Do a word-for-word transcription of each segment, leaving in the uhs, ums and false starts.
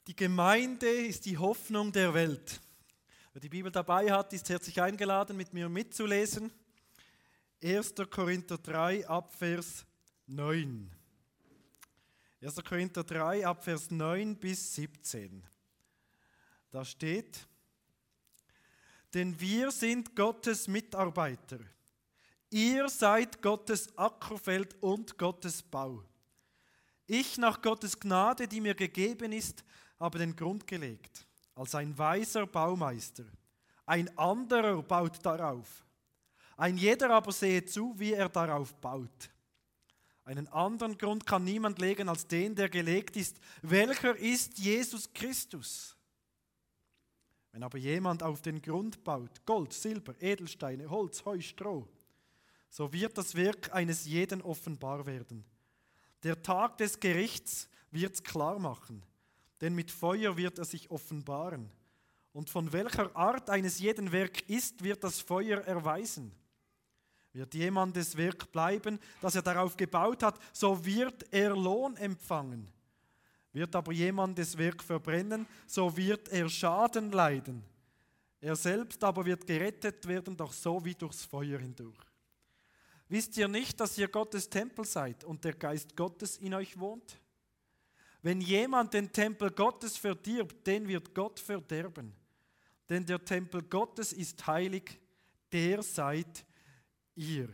Die Gemeinde ist die Hoffnung der Welt. Wer die Bibel dabei hat, ist herzlich eingeladen, mit mir mitzulesen. erster Korinther drei, Abvers neun. erster Korinther drei, Abvers neun bis siebzehn. Da steht: Denn wir sind Gottes Mitarbeiter. Ihr seid Gottes Ackerfeld und Gottes Bau. Ich nach Gottes Gnade, die mir gegeben ist, habe den Grund gelegt, als ein weiser Baumeister. Ein anderer baut darauf. Ein jeder aber sehe zu, wie er darauf baut. Einen anderen Grund kann niemand legen als den, der gelegt ist. Welcher ist Jesus Christus? Wenn aber jemand auf den Grund baut, Gold, Silber, Edelsteine, Holz, Heu, Stroh, so wird das Werk eines jeden offenbar werden. Der Tag des Gerichts wird's klar machen, denn mit Feuer wird er sich offenbaren. Und von welcher Art eines jeden Werk ist, wird das Feuer erweisen. Wird jemandes Werk bleiben, das er darauf gebaut hat, so wird er Lohn empfangen. Wird aber jemandes Werk verbrennen, so wird er Schaden leiden. Er selbst aber wird gerettet werden, doch so wie durchs Feuer hindurch. Wisst ihr nicht, dass ihr Gottes Tempel seid und der Geist Gottes in euch wohnt? Wenn jemand den Tempel Gottes verdirbt, den wird Gott verderben. Denn der Tempel Gottes ist heilig, der seid ihr.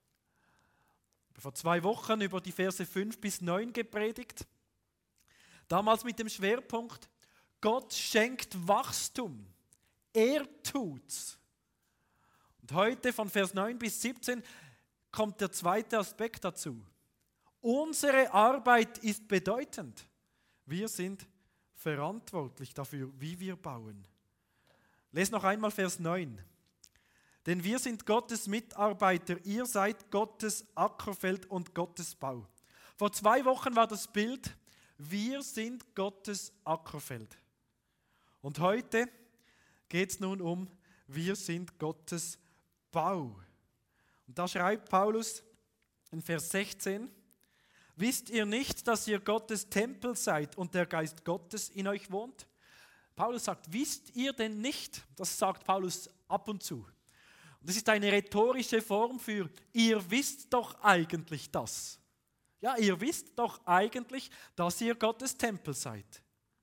Ich habe vor zwei Wochen über die Verse fünf bis neun gepredigt. Damals mit dem Schwerpunkt: Gott schenkt Wachstum. Er tut's. Und heute von Vers neun bis siebzehn kommt der zweite Aspekt dazu. Unsere Arbeit ist bedeutend. Wir sind verantwortlich dafür, wie wir bauen. Lest noch einmal Vers neun. Denn wir sind Gottes Mitarbeiter, ihr seid Gottes Ackerfeld und Gottes Bau. Vor zwei Wochen war das Bild: Wir sind Gottes Ackerfeld. Und heute geht es nun um: Wir sind Gottes Bau. Und da schreibt Paulus in Vers sechzehn: Wisst ihr nicht, dass ihr Gottes Tempel seid und der Geist Gottes in euch wohnt? Paulus sagt: Wisst ihr denn nicht? Das sagt Paulus ab und zu. Und das ist eine rhetorische Form für: Ihr wisst doch eigentlich das. Ja, ihr wisst doch eigentlich, dass ihr Gottes Tempel seid.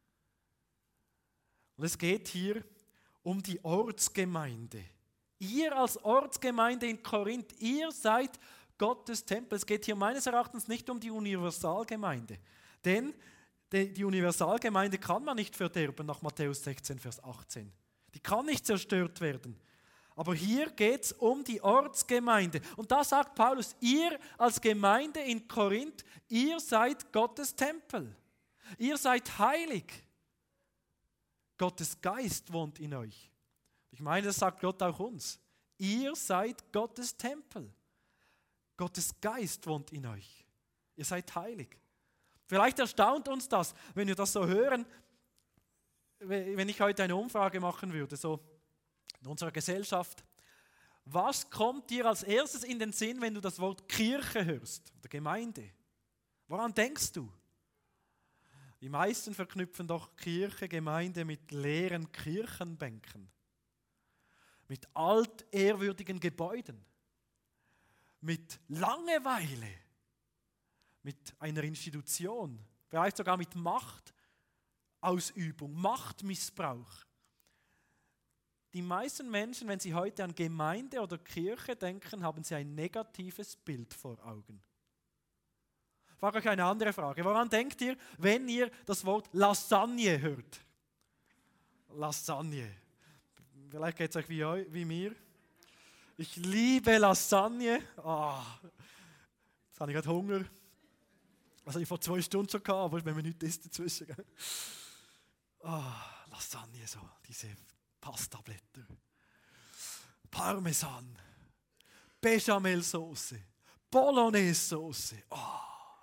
Und es geht hier um die Ortsgemeinde. Ihr als Ortsgemeinde in Korinth, ihr seid Gottes Tempel. Es geht hier meines Erachtens nicht um die Universalgemeinde. Denn die Universalgemeinde kann man nicht verderben nach Matthäus sechzehn, Vers achtzehn. Die kann nicht zerstört werden. Aber hier geht es um die Ortsgemeinde. Und da sagt Paulus: Ihr als Gemeinde in Korinth, ihr seid Gottes Tempel. Ihr seid heilig. Gottes Geist wohnt in euch. Ich meine, das sagt Gott auch uns. Ihr seid Gottes Tempel. Gottes Geist wohnt in euch. Ihr seid heilig. Vielleicht erstaunt uns das, wenn wir das so hören, wenn ich heute eine Umfrage machen würde, so in unserer Gesellschaft. Was kommt dir als erstes in den Sinn, wenn du das Wort Kirche hörst oder Gemeinde? Woran denkst du? Die meisten verknüpfen doch Kirche, Gemeinde mit leeren Kirchenbänken, mit altehrwürdigen Gebäuden, mit Langeweile, mit einer Institution, vielleicht sogar mit Machtausübung, Machtmissbrauch. Die meisten Menschen, wenn sie heute an Gemeinde oder Kirche denken, haben sie ein negatives Bild vor Augen. Ich frage euch eine andere Frage. Woran denkt ihr, wenn ihr das Wort Lasagne hört? Lasagne. Vielleicht geht es euch wie, eu, wie mir. Ich liebe Lasagne. Oh, jetzt habe ich gerade Hunger. Das habe ich vor zwei Stunden schon gehabt, aber wenn man nichts isst dazwischen. Oh, Lasagne, so, diese Pastablätter. Parmesan. Bechamelsoße. Bolognese-Soße. Oh.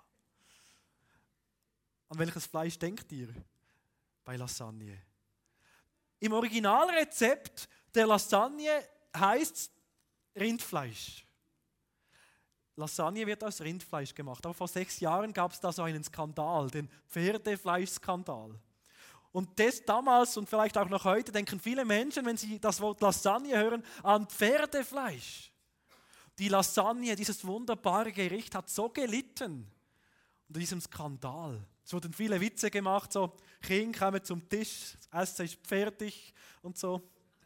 An welches Fleisch denkt ihr bei Lasagne? Im Originalrezept der Lasagne heißt es Rindfleisch. Lasagne wird aus Rindfleisch gemacht. Aber vor sechs Jahren gab es da so einen Skandal, den Pferdefleischskandal. Und das damals und vielleicht auch noch heute denken viele Menschen, wenn sie das Wort Lasagne hören, an Pferdefleisch. Die Lasagne, dieses wunderbare Gericht, hat so gelitten unter diesem Skandal. Es wurden viele Witze gemacht, so Kinder kommen zum Tisch, das Essen ist fertig und so.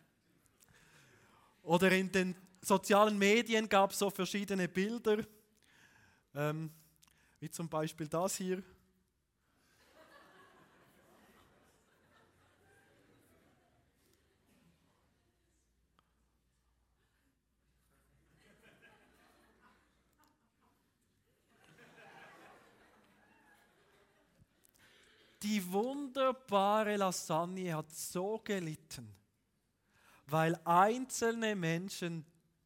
Oder in den sozialen Medien gab es so verschiedene Bilder, ähm, wie zum Beispiel das hier. Die wunderbare Lasagne hat so gelitten, weil einzelne Menschen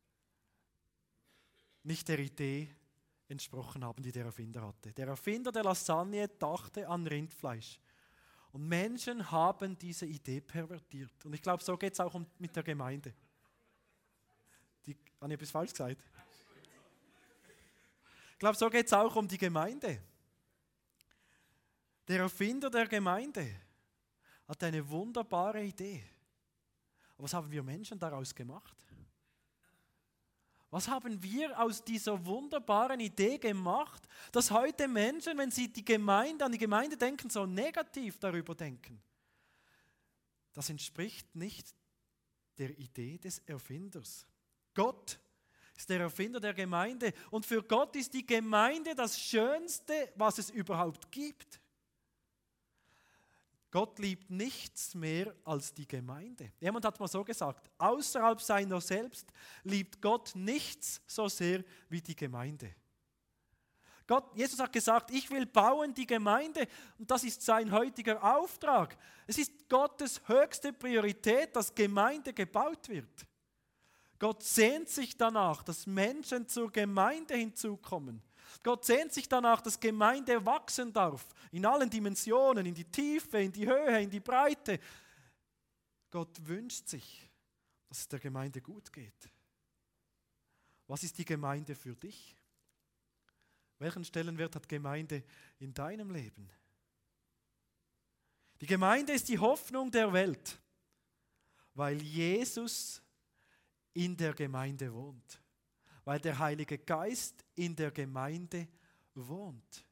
nicht der Idee entsprochen haben, die der Erfinder hatte. Der Erfinder der Lasagne dachte an Rindfleisch. Und Menschen haben diese Idee pervertiert. Und ich glaube, so geht es auch um, mit der Gemeinde. Die, habe ich etwas falsch gesagt? Ich glaube, so geht es auch um die Gemeinde. Der Erfinder der Gemeinde hat eine wunderbare Idee. Aber was haben wir Menschen daraus gemacht? Was haben wir aus dieser wunderbaren Idee gemacht, dass heute Menschen, wenn sie die Gemeinde, an die Gemeinde denken, so negativ darüber denken? Das entspricht nicht der Idee des Erfinders. Gott ist der Erfinder der Gemeinde und für Gott ist die Gemeinde das Schönste, was es überhaupt gibt. Gott liebt nichts mehr als die Gemeinde. Jemand hat mal so gesagt, außerhalb seiner selbst liebt Gott nichts so sehr wie die Gemeinde. Gott, Jesus hat gesagt, ich will bauen die Gemeinde und das ist sein heutiger Auftrag. Es ist Gottes höchste Priorität, dass Gemeinde gebaut wird. Gott sehnt sich danach, dass Menschen zur Gemeinde hinzukommen. Gott sehnt sich danach, dass Gemeinde wachsen darf, in allen Dimensionen, in die Tiefe, in die Höhe, in die Breite. Gott wünscht sich, dass es der Gemeinde gut geht. Was ist die Gemeinde für dich? Welchen Stellenwert hat Gemeinde in deinem Leben? Die Gemeinde ist die Hoffnung der Welt, weil Jesus in der Gemeinde wohnt. Weil der Heilige Geist in der Gemeinde wohnt.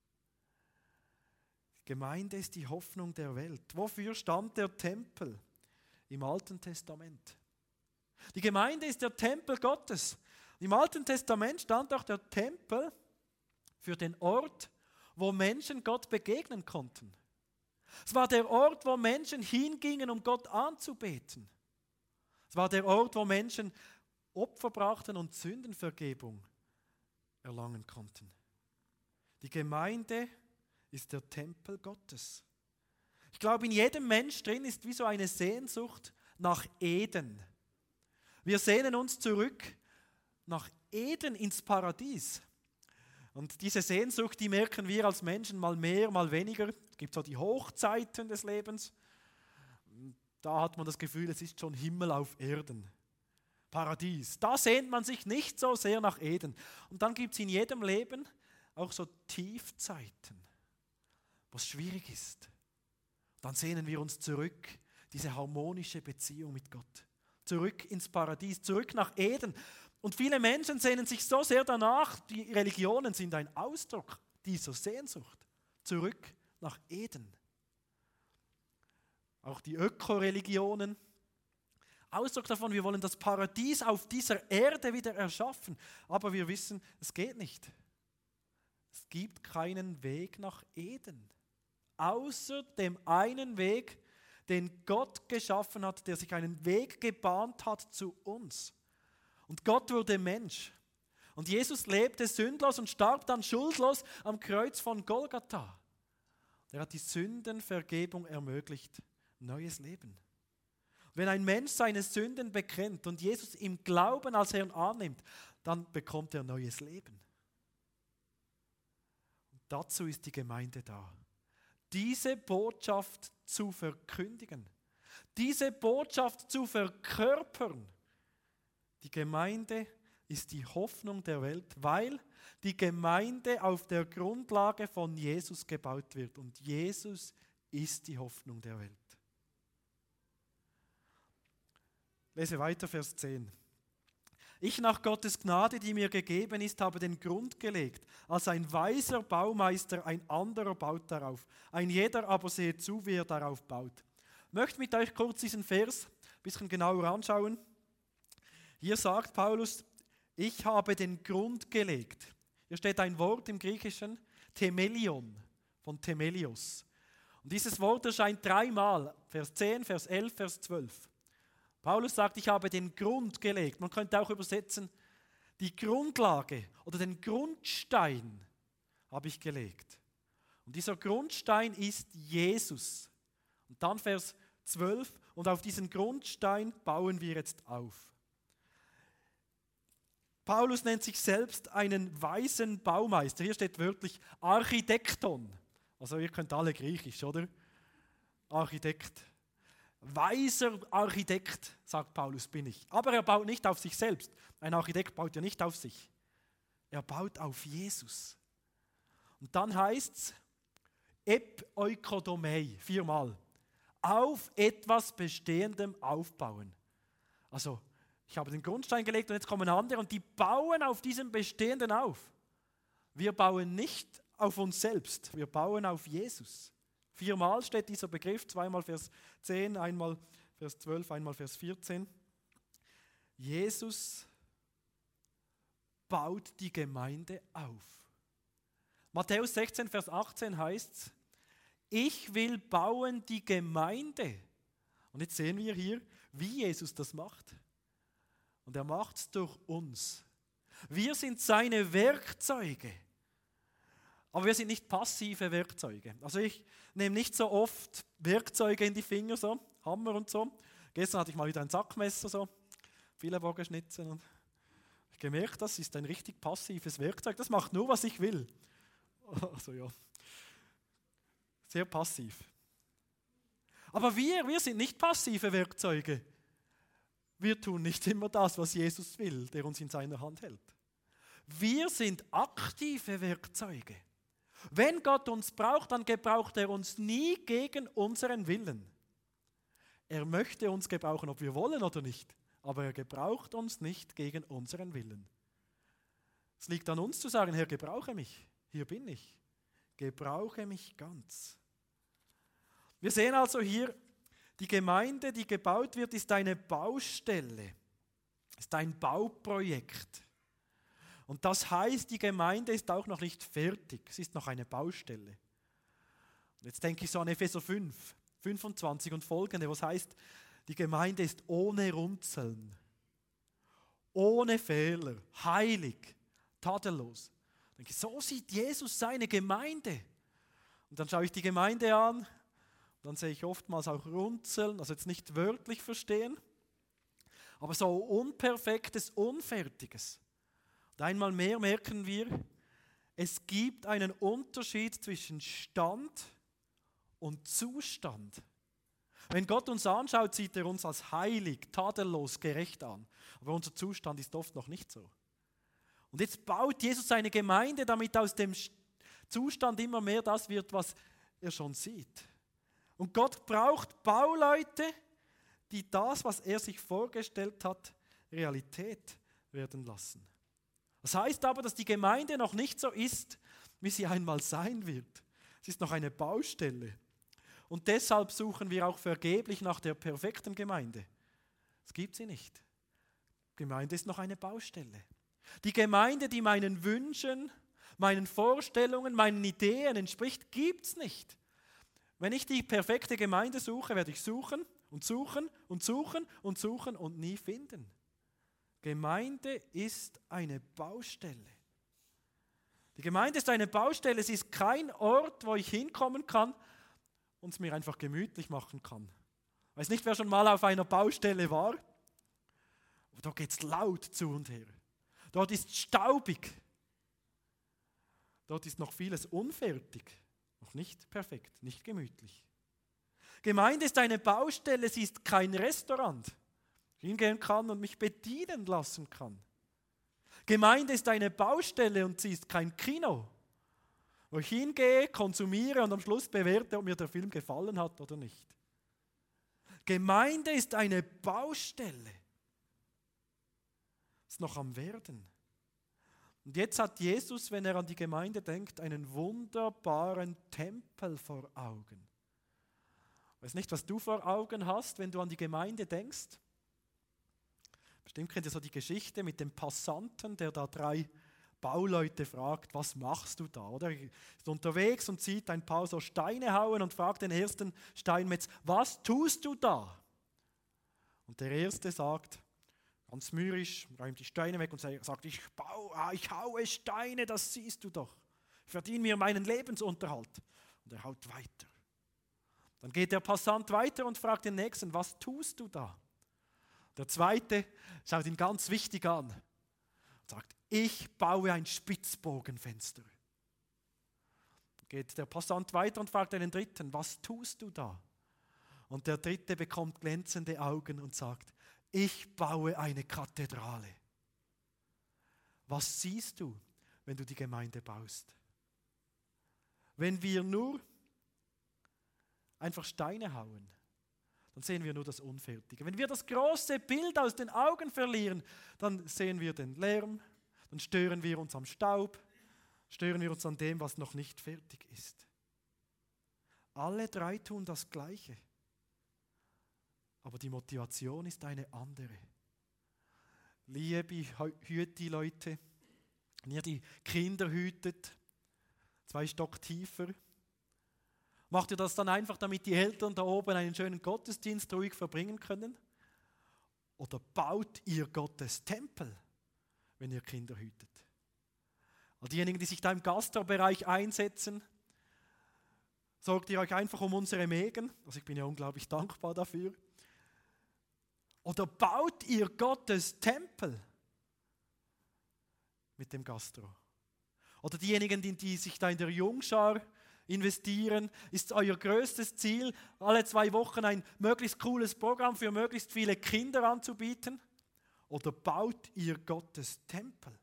Die Gemeinde ist die Hoffnung der Welt. Wofür stand der Tempel im Alten Testament? Die Gemeinde ist der Tempel Gottes. Im Alten Testament stand auch der Tempel für den Ort, wo Menschen Gott begegnen konnten. Es war der Ort, wo Menschen hingingen, um Gott anzubeten. Es war der Ort, wo Menschen Opfer brachten und Sündenvergebung erlangen konnten. Die Gemeinde ist der Tempel Gottes. Ich glaube, in jedem Mensch drin ist wie so eine Sehnsucht nach Eden. Wir sehnen uns zurück nach Eden ins Paradies. Und diese Sehnsucht, die merken wir als Menschen mal mehr, mal weniger. Es gibt so die Hochzeiten des Lebens. Da hat man das Gefühl, es ist schon Himmel auf Erden. Paradies. Da sehnt man sich nicht so sehr nach Eden. Und dann gibt es in jedem Leben auch so Tiefzeiten, wo es schwierig ist. Dann sehnen wir uns zurück, diese harmonische Beziehung mit Gott. Zurück ins Paradies, zurück nach Eden. Und viele Menschen sehnen sich so sehr danach, die Religionen sind ein Ausdruck dieser Sehnsucht. Zurück nach Eden. Auch die Ökoreligionen, Ausdruck davon, wir wollen das Paradies auf dieser Erde wieder erschaffen. Aber wir wissen, es geht nicht. Es gibt keinen Weg nach Eden. Außer dem einen Weg, den Gott geschaffen hat, der sich einen Weg gebahnt hat zu uns. Und Gott wurde Mensch. Und Jesus lebte sündlos und starb dann schuldlos am Kreuz von Golgatha. Er hat die Sündenvergebung ermöglicht. Neues Leben. Wenn ein Mensch seine Sünden bekennt und Jesus im Glauben als Herrn annimmt, dann bekommt er neues Leben. Und dazu ist die Gemeinde da. Diese Botschaft zu verkündigen, diese Botschaft zu verkörpern. Die Gemeinde ist die Hoffnung der Welt, weil die Gemeinde auf der Grundlage von Jesus gebaut wird. Und Jesus ist die Hoffnung der Welt. Lese weiter, Vers zehn. Ich nach Gottes Gnade, die mir gegeben ist, habe den Grund gelegt. Als ein weiser Baumeister, ein anderer baut darauf. Ein jeder aber sehe zu, wie er darauf baut. Ich möchte mit euch kurz diesen Vers ein bisschen genauer anschauen. Hier sagt Paulus, ich habe den Grund gelegt. Hier steht ein Wort im Griechischen, Themelion, von Themelios. Und dieses Wort erscheint dreimal, Vers zehn, Vers elf, Vers zwölf. Paulus sagt, ich habe den Grund gelegt. Man könnte auch übersetzen, die Grundlage oder den Grundstein habe ich gelegt. Und dieser Grundstein ist Jesus. Und dann Vers zwölf, und auf diesen Grundstein bauen wir jetzt auf. Paulus nennt sich selbst einen weisen Baumeister. Hier steht wörtlich Architekton. Also ihr könnt alle Griechisch, oder? Architekt. Weiser Architekt, sagt Paulus, bin ich. Aber er baut nicht auf sich selbst. Ein Architekt baut ja nicht auf sich. Er baut auf Jesus. Und dann heißt es, ep oikodomai, viermal. Auf etwas Bestehendem aufbauen. Also, ich habe den Grundstein gelegt und jetzt kommen andere und die bauen auf diesem Bestehenden auf. Wir bauen nicht auf uns selbst, wir bauen auf Jesus. Viermal steht dieser Begriff, zweimal Vers zehn, einmal Vers zwölf, einmal Vers vierzehn. Jesus baut die Gemeinde auf. Matthäus sechzehn, Vers achtzehn heißt es, ich will bauen die Gemeinde. Und jetzt sehen wir hier, wie Jesus das macht. Und er macht es durch uns. Wir sind seine Werkzeuge. Aber wir sind nicht passive Werkzeuge. Also ich nehme nicht so oft Werkzeuge in die Finger, so Hammer und so. Gestern hatte ich mal wieder ein Sackmesser, so viele geschnitzt. Und ich gemerkt, das ist ein richtig passives Werkzeug. Das macht nur, was ich will. Also ja, sehr passiv. Aber wir, wir sind nicht passive Werkzeuge. Wir tun nicht immer das, was Jesus will, der uns in seiner Hand hält. Wir sind aktive Werkzeuge. Wenn Gott uns braucht, dann gebraucht er uns nie gegen unseren Willen. Er möchte uns gebrauchen, ob wir wollen oder nicht, aber er gebraucht uns nicht gegen unseren Willen. Es liegt an uns zu sagen, Herr, gebrauche mich, hier bin ich, gebrauche mich ganz. Wir sehen also hier, die Gemeinde, die gebaut wird, ist eine Baustelle, ist ein Bauprojekt. Und das heißt, die Gemeinde ist auch noch nicht fertig, es ist noch eine Baustelle. Und jetzt denke ich so an Epheser fünf, fünfundzwanzig und folgende, was heißt, die Gemeinde ist ohne Runzeln, ohne Fehler, heilig, tadellos. Ich denke, so sieht Jesus seine Gemeinde. Und dann schaue ich die Gemeinde an, dann sehe ich oftmals auch Runzeln, also jetzt nicht wörtlich verstehen, aber so unperfektes, unfertiges. Und einmal mehr merken wir, es gibt einen Unterschied zwischen Stand und Zustand. Wenn Gott uns anschaut, sieht er uns als heilig, tadellos, gerecht an. Aber unser Zustand ist oft noch nicht so. Und jetzt baut Jesus seine Gemeinde, damit aus dem Zustand immer mehr das wird, was er schon sieht. Und Gott braucht Bauleute, die das, was er sich vorgestellt hat, Realität werden lassen. Das heißt aber, dass die Gemeinde noch nicht so ist, wie sie einmal sein wird. Es ist noch eine Baustelle. Und deshalb suchen wir auch vergeblich nach der perfekten Gemeinde. Es gibt sie nicht. Gemeinde ist noch eine Baustelle. Die Gemeinde, die meinen Wünschen, meinen Vorstellungen, meinen Ideen entspricht, gibt es nicht. Wenn ich die perfekte Gemeinde suche, werde ich suchen und suchen und suchen und suchen und nie finden. Gemeinde ist eine Baustelle. Die Gemeinde ist eine Baustelle, es ist kein Ort, wo ich hinkommen kann und es mir einfach gemütlich machen kann. Ich weiß nicht, wer schon mal auf einer Baustelle war, aber da geht es laut zu und her. Dort ist staubig. Dort ist noch vieles unfertig. Noch nicht perfekt, nicht gemütlich. Gemeinde ist eine Baustelle, sie ist kein Restaurant, wo ich hingehen kann und mich bedienen lassen kann. Gemeinde ist eine Baustelle und sie ist kein Kino, wo ich hingehe, konsumiere und am Schluss bewerte, ob mir der Film gefallen hat oder nicht. Gemeinde ist eine Baustelle. Ist noch am Werden. Und jetzt hat Jesus, wenn er an die Gemeinde denkt, einen wunderbaren Tempel vor Augen. Ich weiß nicht, was du vor Augen hast, wenn du an die Gemeinde denkst. Bestimmt kennt ihr so die Geschichte mit dem Passanten, der da drei Bauleute fragt, was machst du da? Oder er ist unterwegs und sieht ein paar so Steine hauen und fragt den ersten Steinmetz, was tust du da? Und der erste sagt, ganz mürrisch, räumt die Steine weg und sagt, ich, baue, ich haue Steine, das siehst du doch. Ich verdiene mir meinen Lebensunterhalt. Und er haut weiter. Dann geht der Passant weiter und fragt den Nächsten, was tust du da? Der Zweite schaut ihn ganz wichtig an und sagt, ich baue ein Spitzbogenfenster. Dann geht der Passant weiter und fragt einen Dritten, was tust du da? Und der Dritte bekommt glänzende Augen und sagt, ich baue eine Kathedrale. Was siehst du, wenn du die Gemeinde baust? Wenn wir nur einfach Steine hauen, dann sehen wir nur das Unfertige. Wenn wir das große Bild aus den Augen verlieren, dann sehen wir den Lärm, dann stören wir uns am Staub, stören wir uns an dem, was noch nicht fertig ist. Alle drei tun das Gleiche. Aber die Motivation ist eine andere. Liebe, hüt die Leute, wenn ihr die Kinder hütet, zwei Stock tiefer. Macht ihr das dann einfach, damit die Eltern da oben einen schönen Gottesdienst ruhig verbringen können? Oder baut ihr Gottes Tempel, wenn ihr Kinder hütet? Und diejenigen, die sich da im Gastrobereich einsetzen, sorgt ihr euch einfach um unsere Mägen. Also ich bin ja unglaublich dankbar dafür. Oder baut ihr Gottes Tempel mit dem Gastro? Oder diejenigen, die, die sich da in der Jungschar investieren, ist euer größtes Ziel, alle zwei Wochen ein möglichst cooles Programm für möglichst viele Kinder anzubieten? Oder baut ihr Gottes Tempel?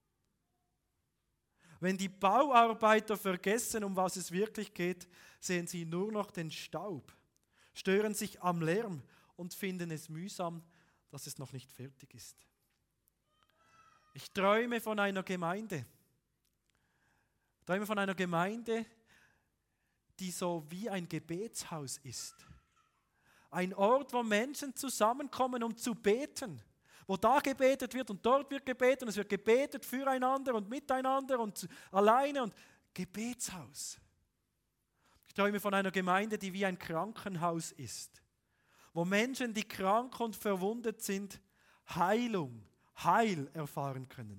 Wenn die Bauarbeiter vergessen, um was es wirklich geht, sehen sie nur noch den Staub, stören sich am Lärm und finden es mühsam, dass es noch nicht fertig ist. Ich träume von einer Gemeinde. Ich träume von einer Gemeinde, die so wie ein Gebetshaus ist. Ein Ort, wo Menschen zusammenkommen, um zu beten. Wo da gebetet wird und dort wird gebetet und es wird gebetet füreinander und miteinander und alleine und Gebetshaus. Ich träume von einer Gemeinde, die wie ein Krankenhaus ist. Wo Menschen, die krank und verwundet sind, Heilung, Heil erfahren können.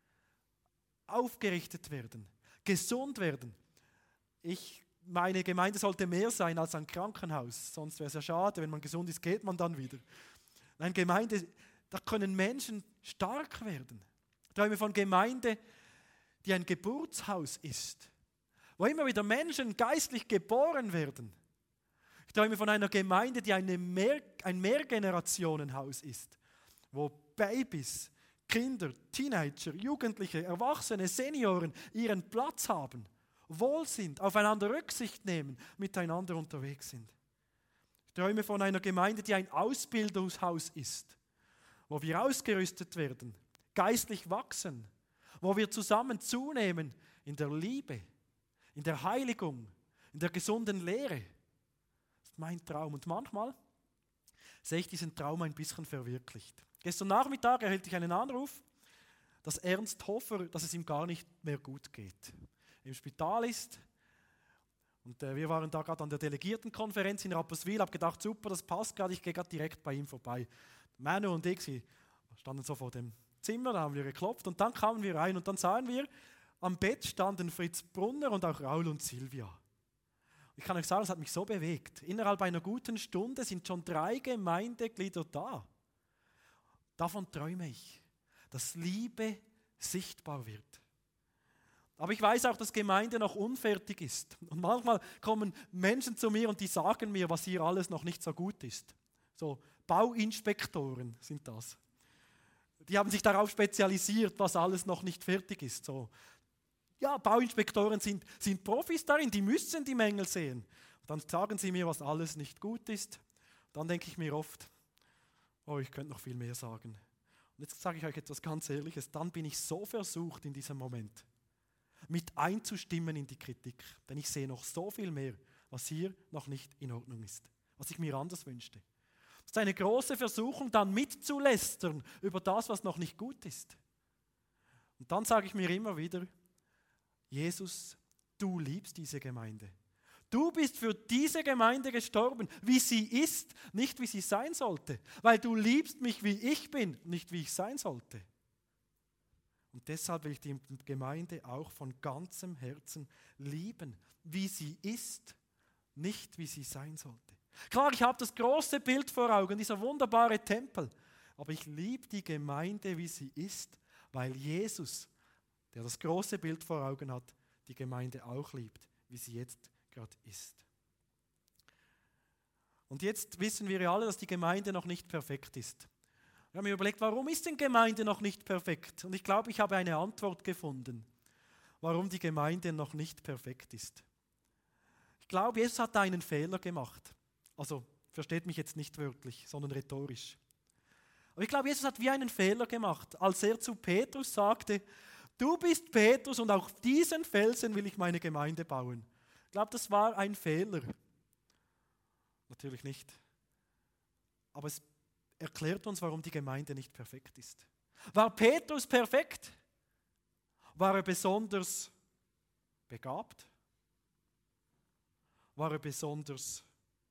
Aufgerichtet werden, gesund werden. Ich, meine Gemeinde sollte mehr sein als ein Krankenhaus. Sonst wäre es ja schade, wenn man gesund ist, geht man dann wieder. Eine Gemeinde, da können Menschen stark werden. Ich träume von Gemeinde, die ein Geburtshaus ist. Wo immer wieder Menschen geistlich geboren werden. Ich träume von einer Gemeinde, die eine Mehr, ein Mehrgenerationenhaus ist, wo Babys, Kinder, Teenager, Jugendliche, Erwachsene, Senioren ihren Platz haben, wohl sind, aufeinander Rücksicht nehmen, miteinander unterwegs sind. Ich träume von einer Gemeinde, die ein Ausbildungshaus ist, wo wir ausgerüstet werden, geistlich wachsen, wo wir zusammen zunehmen in der Liebe, in der Heiligung, in der gesunden Lehre. Das ist mein Traum. Und manchmal sehe ich diesen Traum ein bisschen verwirklicht. Gestern Nachmittag erhielt ich einen Anruf, dass Ernst Hofer, dass es ihm gar nicht mehr gut geht. Im Spital ist. Und äh, wir waren da gerade an der Delegiertenkonferenz in Rapperswil, habe gedacht, super, das passt gerade, ich gehe gerade direkt bei ihm vorbei. Manu und ich, sie standen so vor dem Zimmer, da haben wir geklopft und dann kamen wir rein und dann sahen wir, am Bett standen Fritz Brunner und auch Raul und Silvia. Ich kann euch sagen, es hat mich so bewegt. Innerhalb einer guten Stunde sind schon drei Gemeindeglieder da. Davon träume ich, dass Liebe sichtbar wird. Aber ich weiß auch, dass Gemeinde noch unfertig ist. Und manchmal kommen Menschen zu mir und die sagen mir, was hier alles noch nicht so gut ist. So Bauinspektoren sind das. Die haben sich darauf spezialisiert, was alles noch nicht fertig ist. So Ja, Bauinspektoren sind, sind Profis darin, die müssen die Mängel sehen. Dann sagen sie mir, was alles nicht gut ist. Dann denke ich mir oft, oh, ich könnte noch viel mehr sagen. Und jetzt sage ich euch etwas ganz Ehrliches, dann bin ich so versucht in diesem Moment, mit einzustimmen in die Kritik. Denn ich sehe noch so viel mehr, was hier noch nicht in Ordnung ist, was ich mir anders wünschte. Es ist eine große Versuchung, dann mitzulästern über das, was noch nicht gut ist. Und dann sage ich mir immer wieder, Jesus, du liebst diese Gemeinde. Du bist für diese Gemeinde gestorben, wie sie ist, nicht wie sie sein sollte. Weil du liebst mich, wie ich bin, nicht wie ich sein sollte. Und deshalb will ich die Gemeinde auch von ganzem Herzen lieben, wie sie ist, nicht wie sie sein sollte. Klar, ich habe das große Bild vor Augen, dieser wunderbare Tempel. Aber ich liebe die Gemeinde, wie sie ist, weil Jesus, der das große Bild vor Augen hat, die Gemeinde auch liebt, wie sie jetzt gerade ist. Und jetzt wissen wir ja alle, dass die Gemeinde noch nicht perfekt ist. Wir haben mir überlegt, warum ist denn Gemeinde noch nicht perfekt? Und ich glaube, ich habe eine Antwort gefunden, warum die Gemeinde noch nicht perfekt ist. Ich glaube, Jesus hat einen Fehler gemacht. Also, versteht mich jetzt nicht wörtlich, sondern rhetorisch. Aber ich glaube, Jesus hat wie einen Fehler gemacht, als er zu Petrus sagte, du bist Petrus und auf diesen Felsen will ich meine Gemeinde bauen. Ich glaube, das war ein Fehler. Natürlich nicht. Aber es erklärt uns, warum die Gemeinde nicht perfekt ist. War Petrus perfekt? War er besonders begabt? War er besonders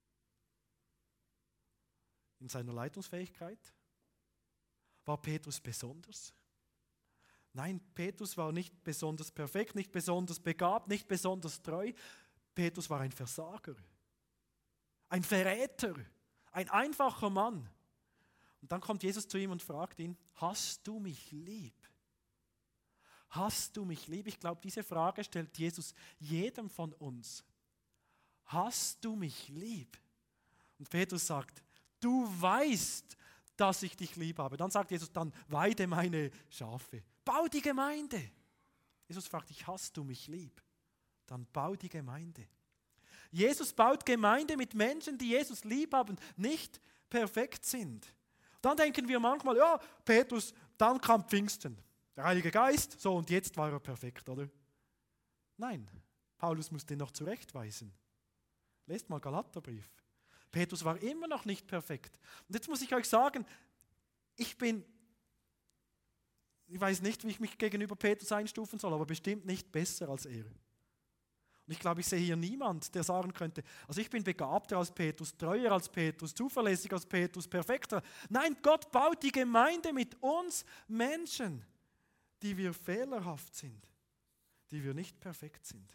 in seiner Leitungsfähigkeit? War Petrus besonders? Nein, Petrus war nicht besonders perfekt, nicht besonders begabt, nicht besonders treu. Petrus war ein Versager, ein Verräter, ein einfacher Mann. Und dann kommt Jesus zu ihm und fragt ihn, hast du mich lieb? Hast du mich lieb? Ich glaube, diese Frage stellt Jesus jedem von uns. Hast du mich lieb? Und Petrus sagt, du weißt, dass ich dich lieb habe. Dann sagt Jesus, dann weide meine Schafe. Bau die Gemeinde. Jesus fragt dich, hast du mich lieb? Dann bau die Gemeinde. Jesus baut Gemeinde mit Menschen, die Jesus lieb haben, nicht perfekt sind. Dann denken wir manchmal, ja, Petrus, dann kam Pfingsten. Der Heilige Geist, so und jetzt war er perfekt, oder? Nein, Paulus musste ihn noch zurechtweisen. Lest mal Galaterbrief. Petrus war immer noch nicht perfekt. Und jetzt muss ich euch sagen, ich bin, ich weiß nicht, wie ich mich gegenüber Petrus einstufen soll, aber bestimmt nicht besser als er. Und ich glaube, ich sehe hier niemand, der sagen könnte, also ich bin begabter als Petrus, treuer als Petrus, zuverlässiger als Petrus, perfekter. Nein, Gott baut die Gemeinde mit uns Menschen, die wir fehlerhaft sind, die wir nicht perfekt sind.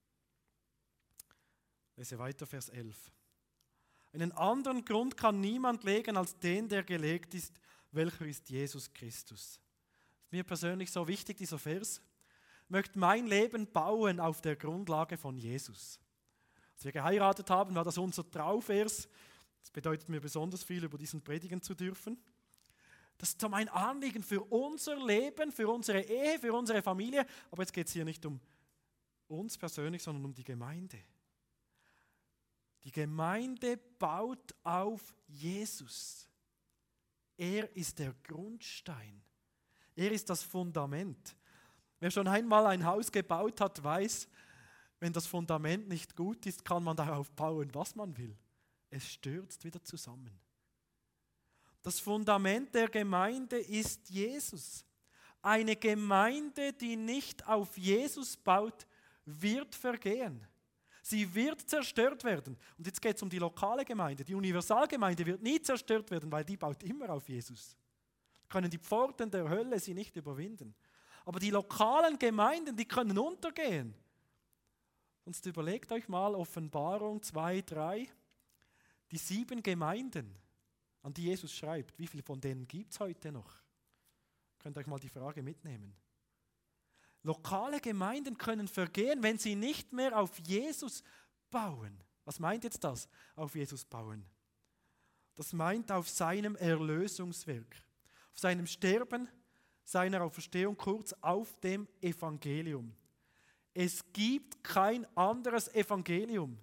Lese weiter, Vers elf. Einen anderen Grund kann niemand legen als den, der gelegt ist, welcher ist Jesus Christus. Das ist mir persönlich so wichtig, dieser Vers. Ich möchte mein Leben bauen auf der Grundlage von Jesus. Als wir geheiratet haben, war das unser Trauvers. Das bedeutet mir besonders viel, über diesen predigen zu dürfen. Das ist so mein Anliegen für unser Leben, für unsere Ehe, für unsere Familie. Aber jetzt geht es hier nicht um uns persönlich, sondern um die Gemeinde. Die Gemeinde baut auf Jesus. Er ist der Grundstein. Er ist das Fundament. Wer schon einmal ein Haus gebaut hat, weiß, wenn das Fundament nicht gut ist, kann man darauf bauen, was man will. Es stürzt wieder zusammen. Das Fundament der Gemeinde ist Jesus. Eine Gemeinde, die nicht auf Jesus baut, wird vergehen. Sie wird zerstört werden. Und jetzt geht es um die lokale Gemeinde. Die Universalgemeinde wird nie zerstört werden, weil die baut immer auf Jesus. Können die Pforten der Hölle sie nicht überwinden. Aber die lokalen Gemeinden, die können untergehen. Sonst überlegt euch mal Offenbarung zwei, drei, die sieben Gemeinden, an die Jesus schreibt. Wie viele von denen gibt es heute noch? Könnt ihr euch mal die Frage mitnehmen. Lokale Gemeinden können vergehen, wenn sie nicht mehr auf Jesus bauen. Was meint jetzt das, auf Jesus bauen? Das meint auf seinem Erlösungswerk, auf seinem Sterben, seiner Auferstehung, kurz auf dem Evangelium. Es gibt kein anderes Evangelium.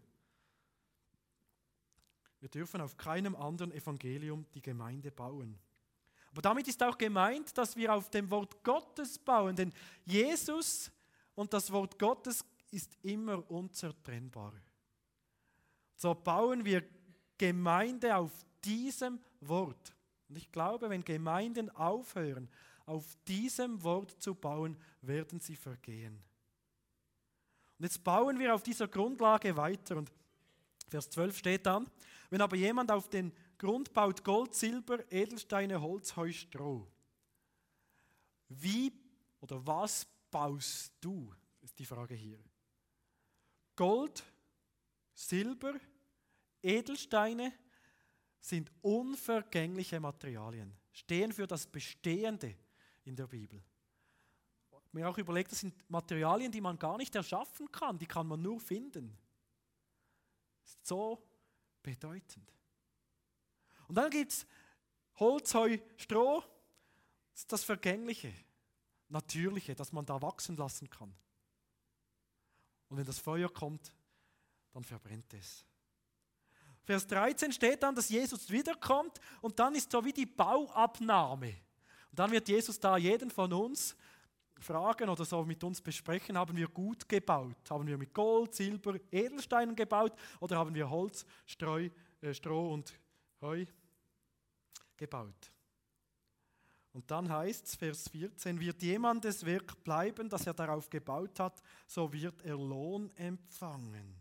Wir dürfen auf keinem anderen Evangelium die Gemeinde bauen. Aber damit ist auch gemeint, dass wir auf dem Wort Gottes bauen, denn Jesus und das Wort Gottes ist immer unzertrennbar. So bauen wir Gemeinde auf diesem Wort. Und ich glaube, wenn Gemeinden aufhören, auf diesem Wort zu bauen, werden sie vergehen. Und jetzt bauen wir auf dieser Grundlage weiter. Und Vers zwölf steht dann, wenn aber jemand auf den Grund baut Gold, Silber, Edelsteine, Holz, Heu, Stroh. Wie oder was baust du? Ist die Frage hier. Gold, Silber, Edelsteine sind unvergängliche Materialien, stehen für das Bestehende in der Bibel. Ich habe mir auch überlegt, das sind Materialien, die man gar nicht erschaffen kann, die kann man nur finden. Das ist so bedeutend. Und dann gibt es Holz, Heu, Stroh, das ist das Vergängliche, Natürliche, das man da wachsen lassen kann. Und wenn das Feuer kommt, dann verbrennt es. Vers dreizehn steht dann, dass Jesus wiederkommt und dann ist so wie die Bauabnahme. Und dann wird Jesus da jeden von uns fragen oder so mit uns besprechen, haben wir gut gebaut? Haben wir mit Gold, Silber, Edelsteinen gebaut oder haben wir Holz, Streu, äh, Stroh und Heu gebaut? Und dann heißt es, Vers vierzehn, wird jemandes Werk bleiben, das er darauf gebaut hat, so wird er Lohn empfangen.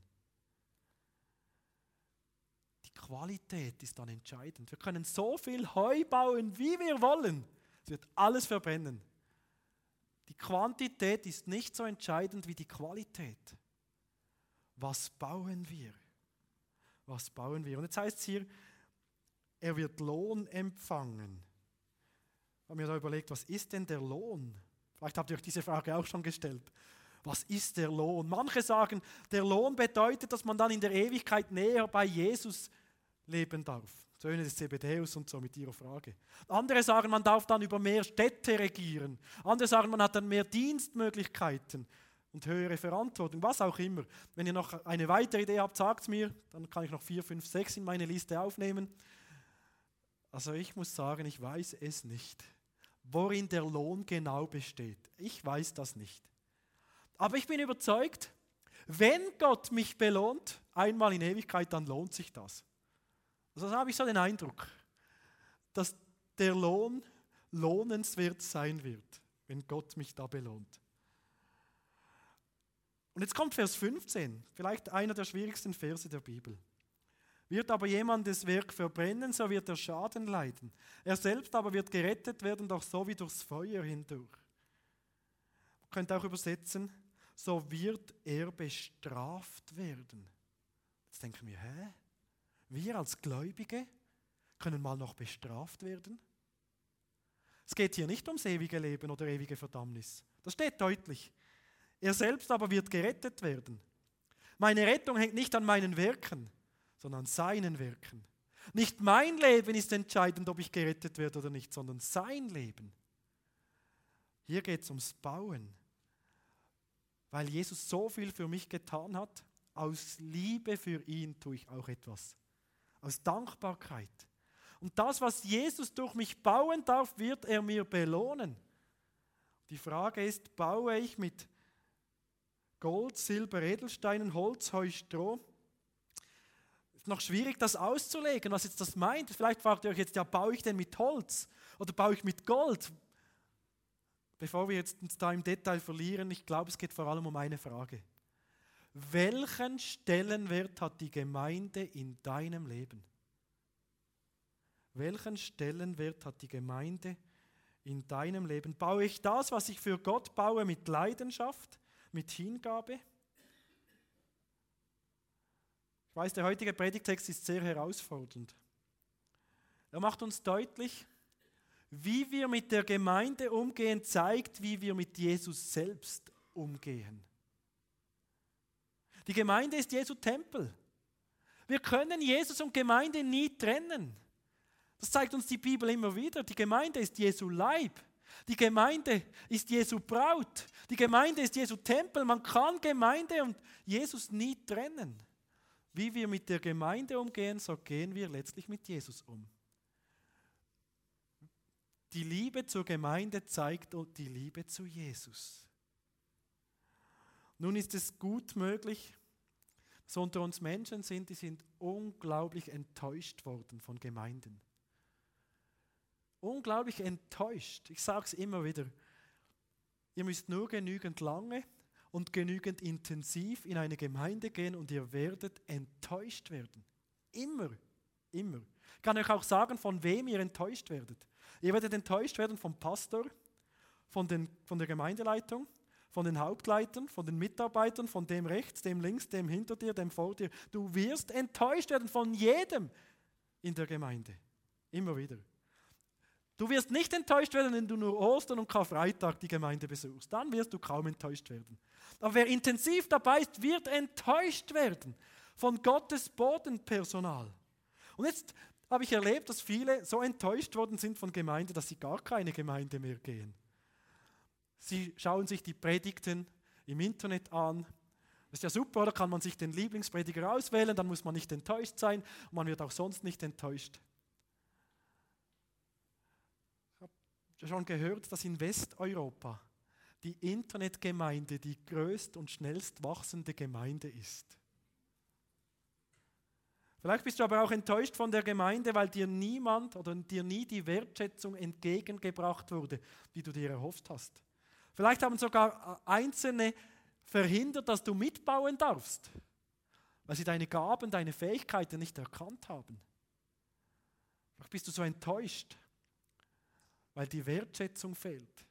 Die Qualität ist dann entscheidend. Wir können so viel Heu bauen, wie wir wollen. Es wird alles verbrennen. Die Quantität ist nicht so entscheidend wie die Qualität. Was bauen wir? Was bauen wir? Und jetzt heißt es hier, er wird Lohn empfangen. Ich habe mir da überlegt, was ist denn der Lohn? Vielleicht habt ihr euch diese Frage auch schon gestellt. Was ist der Lohn? Manche sagen, der Lohn bedeutet, dass man dann in der Ewigkeit näher bei Jesus leben darf. Söhne des Zebedäus und so mit ihrer Frage. Andere sagen, man darf dann über mehr Städte regieren. Andere sagen, man hat dann mehr Dienstmöglichkeiten und höhere Verantwortung, was auch immer. Wenn ihr noch eine weitere Idee habt, sagt es mir, dann kann ich noch vier, fünf, sechs in meine Liste aufnehmen. Also ich muss sagen, ich weiß es nicht, worin der Lohn genau besteht. Ich weiß das nicht. Aber ich bin überzeugt, wenn Gott mich belohnt, einmal in Ewigkeit, dann lohnt sich das. Also da habe ich so den Eindruck, dass der Lohn lohnenswert sein wird, wenn Gott mich da belohnt. Und jetzt kommt Vers fünfzehn, vielleicht einer der schwierigsten Verse der Bibel. Wird aber jemandes Werk verbrennen, so wird er Schaden leiden. Er selbst aber wird gerettet werden, doch so wie durchs Feuer hindurch. Man könnte auch übersetzen, so wird er bestraft werden. Jetzt denken wir, hä? Wir als Gläubige können mal noch bestraft werden? Es geht hier nicht ums ewige Leben oder ewige Verdammnis. Das steht deutlich. Er selbst aber wird gerettet werden. Meine Rettung hängt nicht an meinen Werken, sondern an seinen Werken. Nicht mein Leben ist entscheidend, ob ich gerettet werde oder nicht, sondern sein Leben. Hier geht es ums Bauen. Weil Jesus so viel für mich getan hat, aus Liebe für ihn tue ich auch etwas. Aus Dankbarkeit. Und das, was Jesus durch mich bauen darf, wird er mir belohnen. Die Frage ist, baue ich mit Gold, Silber, Edelsteinen, Holz, Heu, Stroh? Ist noch schwierig, das auszulegen, was jetzt das meint. Vielleicht fragt ihr euch jetzt, ja, baue ich denn mit Holz oder baue ich mit Gold? Bevor wir jetzt uns da im Detail verlieren, ich glaube, es geht vor allem um eine Frage. Welchen Stellenwert hat die Gemeinde in deinem Leben? Welchen Stellenwert hat die Gemeinde in deinem Leben? Baue ich das, was ich für Gott baue, mit Leidenschaft, mit Hingabe? Ich weiß, der heutige Predigtext ist sehr herausfordernd. Er macht uns deutlich, wie wir mit der Gemeinde umgehen, zeigt, wie wir mit Jesus selbst umgehen. Die Gemeinde ist Jesu Tempel. Wir können Jesus und Gemeinde nie trennen. Das zeigt uns die Bibel immer wieder. Die Gemeinde ist Jesu Leib. Die Gemeinde ist Jesu Braut. Die Gemeinde ist Jesu Tempel. Man kann Gemeinde und Jesus nie trennen. Wie wir mit der Gemeinde umgehen, so gehen wir letztlich mit Jesus um. Die Liebe zur Gemeinde zeigt die Liebe zu Jesus. Nun ist es gut möglich, dass unter uns Menschen sind, die sind unglaublich enttäuscht worden von Gemeinden. Unglaublich enttäuscht. Ich sage es immer wieder. Ihr müsst nur genügend lange und genügend intensiv in eine Gemeinde gehen und ihr werdet enttäuscht werden. Immer, immer. Ich kann euch auch sagen, von wem ihr enttäuscht werdet. Ihr werdet enttäuscht werden vom Pastor, von, den, von der Gemeindeleitung, von den Hauptleitern, von den Mitarbeitern, von dem rechts, dem links, dem hinter dir, dem vor dir. Du wirst enttäuscht werden von jedem in der Gemeinde. Immer wieder. Du wirst nicht enttäuscht werden, wenn du nur Ostern und Karfreitag die Gemeinde besuchst. Dann wirst du kaum enttäuscht werden. Aber wer intensiv dabei ist, wird enttäuscht werden von Gottes Bodenpersonal. Und jetzt habe ich erlebt, dass viele so enttäuscht worden sind von Gemeinde, dass sie gar keine Gemeinde mehr gehen. Sie schauen sich die Predigten im Internet an. Das ist ja super, da kann man sich den Lieblingsprediger auswählen, dann muss man nicht enttäuscht sein und man wird auch sonst nicht enttäuscht. Ich habe schon gehört, dass in Westeuropa die Internetgemeinde die größt und schnellst wachsende Gemeinde ist. Vielleicht bist du aber auch enttäuscht von der Gemeinde, weil dir niemand oder dir nie die Wertschätzung entgegengebracht wurde, die du dir erhofft hast. Vielleicht haben sogar Einzelne verhindert, dass du mitbauen darfst, weil sie deine Gaben, deine Fähigkeiten nicht erkannt haben. Vielleicht bist du so enttäuscht, weil die Wertschätzung fehlt.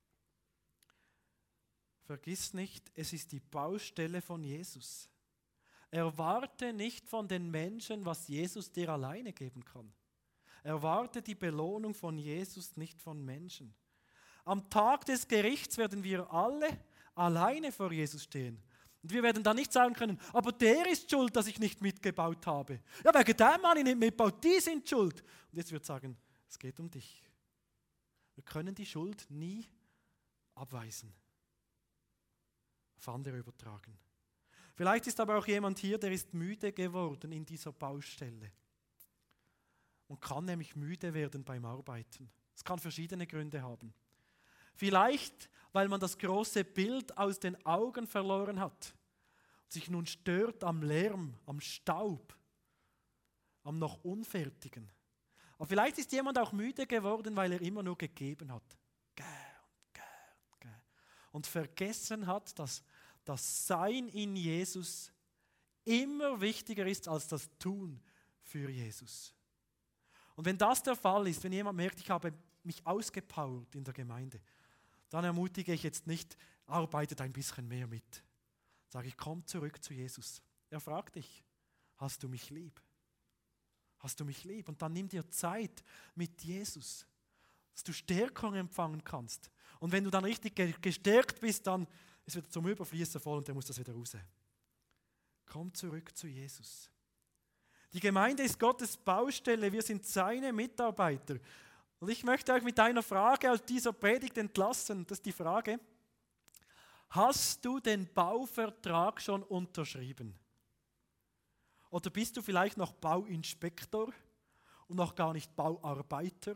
Vergiss nicht, es ist die Baustelle von Jesus. Erwarte nicht von den Menschen, was Jesus dir alleine geben kann. Erwarte die Belohnung von Jesus nicht von Menschen. Am Tag des Gerichts werden wir alle alleine vor Jesus stehen. Und wir werden dann nicht sagen können, aber der ist schuld, dass ich nicht mitgebaut habe. Ja, wegen dem habe ich nicht mitgebaut, die sind schuld. Und jetzt wird sagen, es geht um dich. Wir können die Schuld nie abweisen, auf andere übertragen. Vielleicht ist aber auch jemand hier, der ist müde geworden in dieser Baustelle und kann nämlich müde werden beim Arbeiten. Es kann verschiedene Gründe haben. Vielleicht, weil man das große Bild aus den Augen verloren hat und sich nun stört am Lärm, am Staub, am noch Unfertigen. Aber vielleicht ist jemand auch müde geworden, weil er immer nur gegeben hat. Gäh und gäh und gäh. Und vergessen hat, dass das Sein in Jesus immer wichtiger ist als das Tun für Jesus. Und wenn das der Fall ist, wenn jemand merkt, ich habe mich ausgepowert in der Gemeinde, dann ermutige ich jetzt nicht, arbeitet ein bisschen mehr mit. Sage ich, komm zurück zu Jesus. Er fragt dich, hast du mich lieb? Hast du mich lieb? Und dann nimm dir Zeit mit Jesus, dass du Stärkung empfangen kannst. Und wenn du dann richtig gestärkt bist, dann ist es wieder zum Überfließen voll und der muss das wieder raus. Komm zurück zu Jesus. Die Gemeinde ist Gottes Baustelle, wir sind seine Mitarbeiter. Und ich möchte euch mit einer Frage aus dieser Predigt entlassen. Das ist die Frage, hast du den Bauvertrag schon unterschrieben? Oder bist du vielleicht noch Bauinspektor und noch gar nicht Bauarbeiter?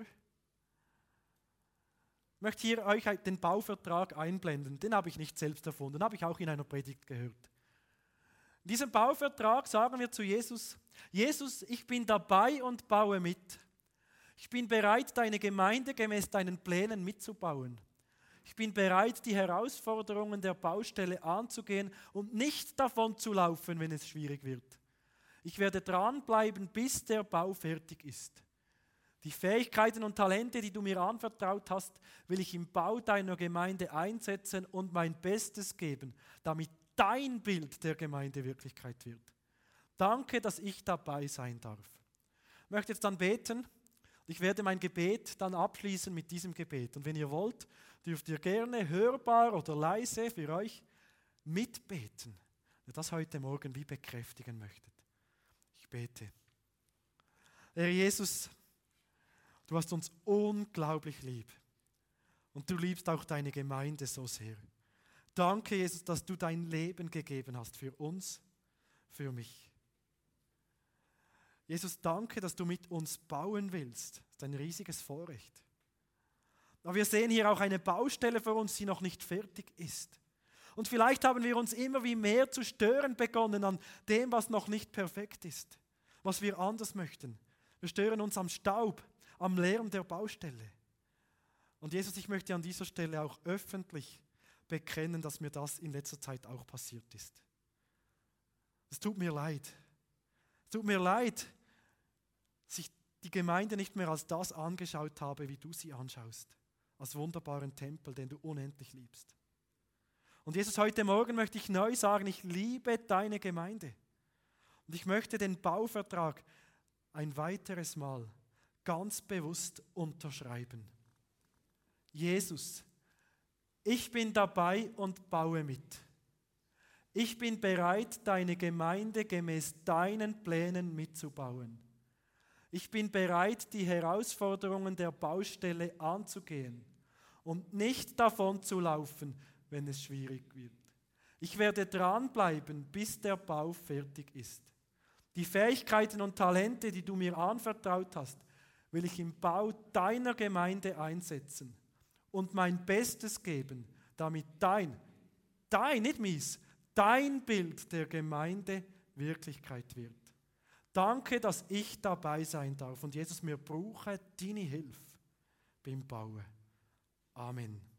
Ich möchte hier euch den Bauvertrag einblenden. Den habe ich nicht selbst erfunden, den habe ich auch in einer Predigt gehört. In diesem Bauvertrag sagen wir zu Jesus, Jesus, ich bin dabei und baue mit. Ich bin bereit, deine Gemeinde gemäß deinen Plänen mitzubauen. Ich bin bereit, die Herausforderungen der Baustelle anzugehen und nicht davon zu laufen, wenn es schwierig wird. Ich werde dranbleiben, bis der Bau fertig ist. Die Fähigkeiten und Talente, die du mir anvertraut hast, will ich im Bau deiner Gemeinde einsetzen und mein Bestes geben, damit dein Bild der Gemeinde Wirklichkeit wird. Danke, dass ich dabei sein darf. Ich möchte jetzt dann beten. Ich werde mein Gebet dann abschließen mit diesem Gebet. Und wenn ihr wollt, dürft ihr gerne hörbar oder leise für euch mitbeten, wenn ihr das heute Morgen wie bekräftigen möchtet. Ich bete. Herr Jesus, du hast uns unglaublich lieb. Und du liebst auch deine Gemeinde so sehr. Danke, Jesus, dass du dein Leben gegeben hast für uns, für mich. Jesus, danke, dass du mit uns bauen willst. Das ist ein riesiges Vorrecht. Aber wir sehen hier auch eine Baustelle für uns, die noch nicht fertig ist. Und vielleicht haben wir uns immer wie mehr zu stören begonnen an dem, was noch nicht perfekt ist, was wir anders möchten. Wir stören uns am Staub, am Lärm der Baustelle. Und Jesus, ich möchte an dieser Stelle auch öffentlich bekennen, dass mir das in letzter Zeit auch passiert ist. Es tut mir leid. Es tut mir leid, dass ich die Gemeinde nicht mehr als das angeschaut habe, wie du sie anschaust. Als wunderbaren Tempel, den du unendlich liebst. Und Jesus, heute Morgen möchte ich neu sagen, ich liebe deine Gemeinde. Und ich möchte den Bauvertrag ein weiteres Mal ganz bewusst unterschreiben. Jesus, ich bin dabei und baue mit. Ich bin bereit, deine Gemeinde gemäß deinen Plänen mitzubauen. Ich bin bereit, die Herausforderungen der Baustelle anzugehen und nicht davon zu laufen, wenn es schwierig wird. Ich werde dranbleiben, bis der Bau fertig ist. Die Fähigkeiten und Talente, die du mir anvertraut hast, will ich im Bau deiner Gemeinde einsetzen und mein Bestes geben, damit dein, dein, nicht mies, dein Bild der Gemeinde Wirklichkeit wird. Danke, dass ich dabei sein darf und Jesus, mir brauche deine Hilfe beim Bauen. Amen.